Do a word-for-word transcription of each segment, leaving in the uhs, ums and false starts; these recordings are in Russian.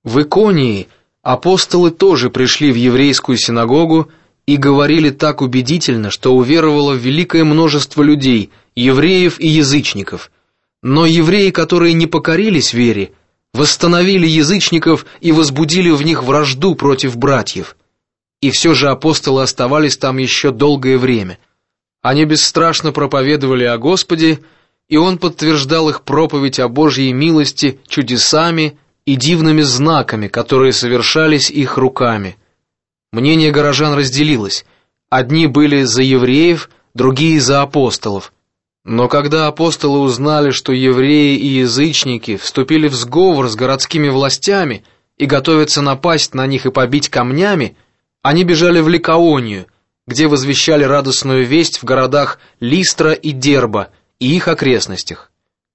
В Иконии апостолы тоже пришли в еврейскую синагогу и говорили так убедительно, что уверовало великое множество людей, евреев и язычников. Но евреи, которые не покорились вере, восстановили язычников и возбудили в них вражду против братьев. И все же апостолы оставались там еще долгое время. Они бесстрашно проповедовали о Господе, и Он подтверждал их проповедь о Божьей милости чудесами и дивными знаками, которые совершались их руками. Мнение горожан разделилось. Одни были за евреев, другие за апостолов. Но когда апостолы узнали, что евреи и язычники вступили в сговор с городскими властями и готовятся напасть на них и побить камнями, они бежали в Ликаонию, где возвещали радостную весть в городах Листра и Дерба и их окрестностях.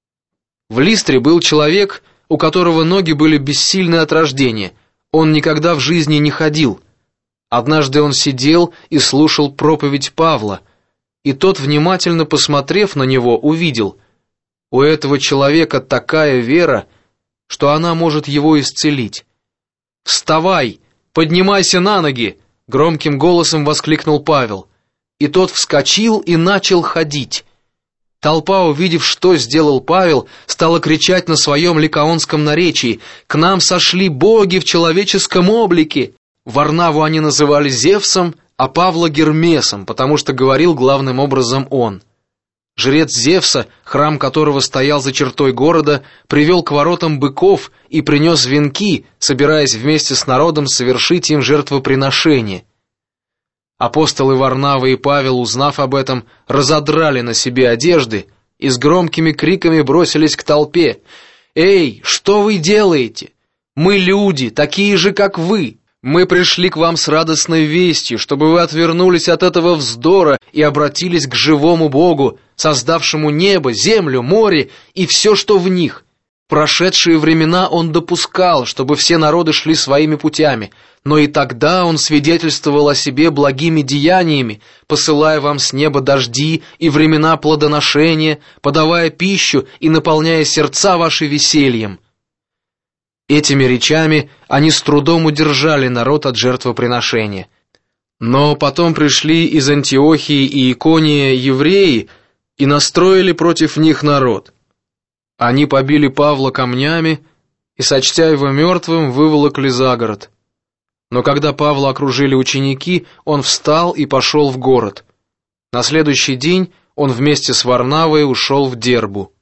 В Листре был человек, у которого ноги были бессильны от рождения, он никогда в жизни не ходил. Однажды он сидел и слушал проповедь Павла, и тот, внимательно посмотрев на него, увидел: у этого человека такая вера, что она может его исцелить. «Вставай, поднимайся на ноги!» — громким голосом воскликнул Павел, и тот вскочил и начал ходить. Толпа, увидев, что сделал Павел, стала кричать на своем ликаонском наречии: «К нам сошли боги в человеческом облике!» Варнаву они называли Зевсом, а Павла Гермесом, потому что говорил главным образом он. Жрец Зевса, храм которого стоял за чертой города, привел к воротам быков и принес венки, собираясь вместе с народом совершить им жертвоприношение. Апостолы Варнава и Павел, узнав об этом, разодрали на себе одежды и с громкими криками бросились к толпе: «Эй, что вы делаете? Мы люди, такие же, как вы! Мы пришли к вам с радостной вестью, чтобы вы отвернулись от этого вздора и обратились к живому Богу, создавшему небо, землю, море и все, что в них. В прошедшие времена Он допускал, чтобы все народы шли своими путями, но и тогда Он свидетельствовал о себе благими деяниями, посылая вам с неба дожди и времена плодоношения, подавая пищу и наполняя сердца ваши весельем». Этими речами они с трудом удержали народ от жертвоприношения. Но потом пришли из Антиохии и Икония евреи и настроили против них народ. Они побили Павла камнями и, сочтя его мертвым, выволокли за город. Но когда Павла окружили ученики, он встал и пошел в город. На следующий день он вместе с Варнавой ушел в Дербу.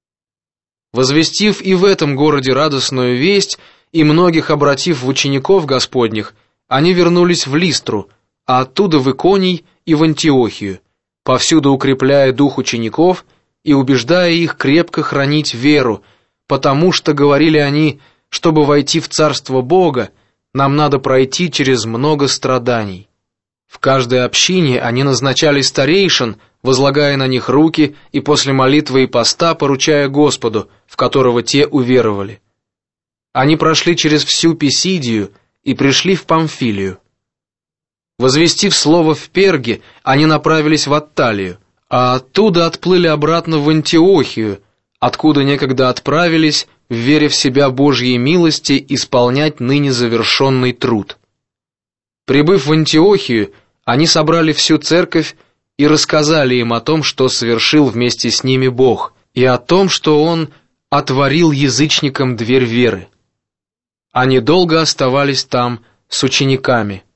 Возвестив и в этом городе радостную весть и многих обратив в учеников Господних, они вернулись в Листру, а оттуда в Иконий и в Антиохию, повсюду укрепляя дух учеников и убеждая их крепко хранить веру, потому что, говорили они, чтобы войти в Царство Бога, нам надо пройти через много страданий. В каждой общине они назначали старейшин, возлагая на них руки и после молитвы и поста поручая Господу, в которого те уверовали. Они прошли через всю Писидию и пришли в Памфилию. Возвестив слово в Перге, они направились в Атталию, а оттуда отплыли обратно в Антиохию, откуда некогда отправились, веря в себя Божьей милости, исполнять ныне завершенный труд. Прибыв в Антиохию, они собрали всю церковь и рассказали им о том, что совершил вместе с ними Бог, и о том, что Он отворил язычникам дверь веры. Они долго оставались там с учениками.